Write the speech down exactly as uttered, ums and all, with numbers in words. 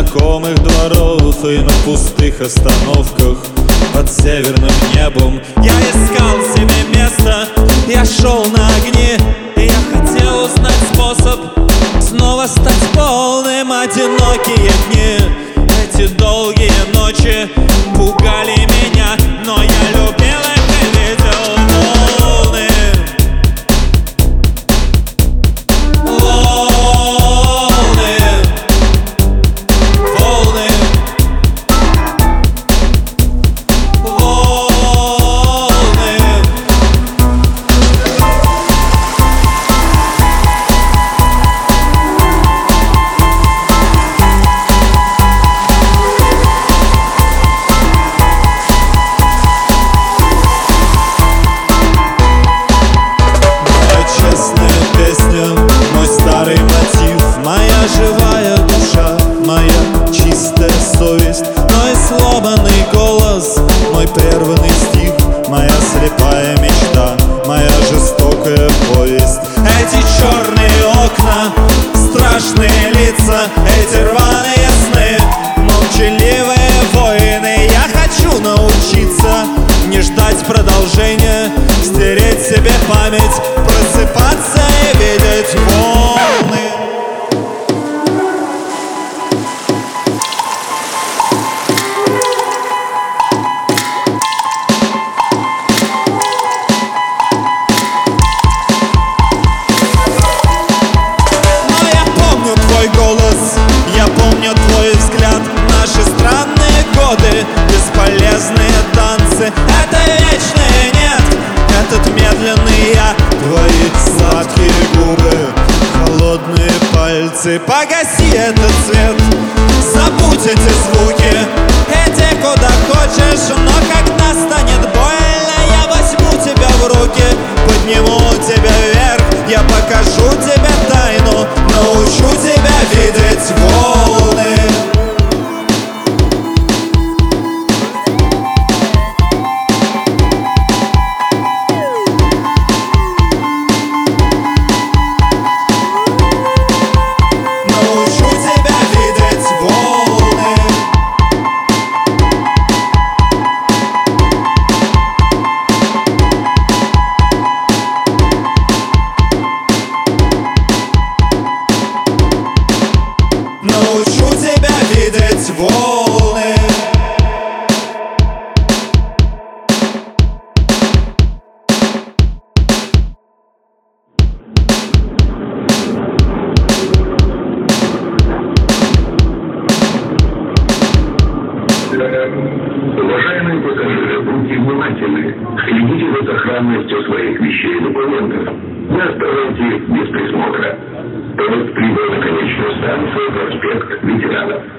знакомых дворов и на пустых остановках под северным небом я искал себе место, я шел на огни, и я хотел узнать способ снова стать полным. Одинокие дни, эти долгие ночи пугали меня, но я любил их и видел волны. Волны, волны, волны. Мой старый мотив, моя живая душа, моя чистая совесть, мой сломанный голос, мой прерванный стих, моя слепая мечта, моя жестокая повесть. Эти черные окна, страшные лица, эти рваные сны, молчаливые воины. Я хочу научиться не ждать продолжения, стереть себе память, просыпаться и видеть волны. Но я помню твой голос, я помню твой взгляд, наши странные годы, бесполезные танцы. Это вечное нет, этот медленный я, твои сладкие губы, холодные пальцы. Погаси этот свет, забудь эти звуки, иди куда хочешь, но когда станет больно, я возьму тебя в руки, подниму тебя вверх, я покажу тебе тайну, научу тебя видеть волны. Научу тебя видеть волны. Уважаемые пассажиры, будьте внимательны. Следите за сохранностью своих вещей и документов. Не оставляйте их без присмотра. Поезд прибыл на конечную станцию проспект Ветеранов.